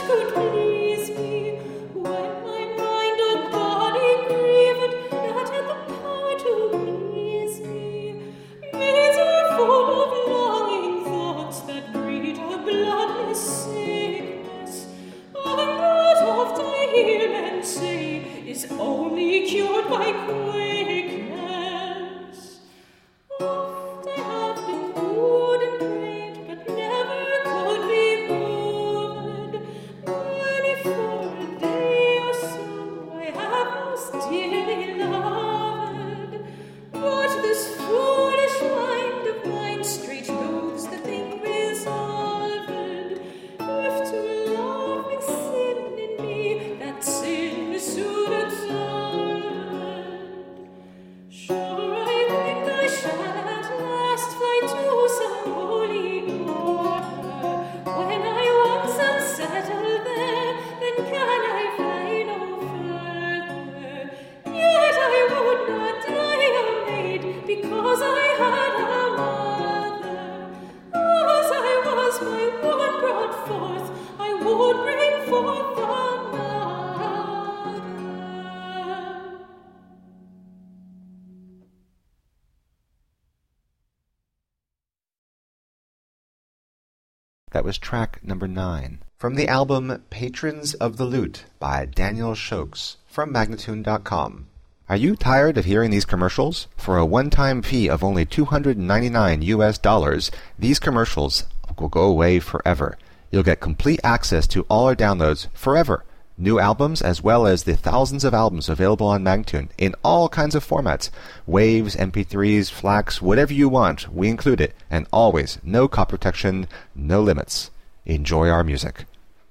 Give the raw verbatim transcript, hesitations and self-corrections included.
That was track number nine from the album Patrons of the Lute by Daniel Shokes from Magnatune dot com. Are you tired of hearing these commercials? For a one-time fee of only two hundred ninety-nine U S dollars, these commercials will go away forever. You'll get complete access to all our downloads forever. New albums as well as the thousands of albums available on Magnatune in all kinds of formats. Waves, M P threes, FLACs, whatever you want, we include it. And always, no copy protection, no limits. Enjoy our music.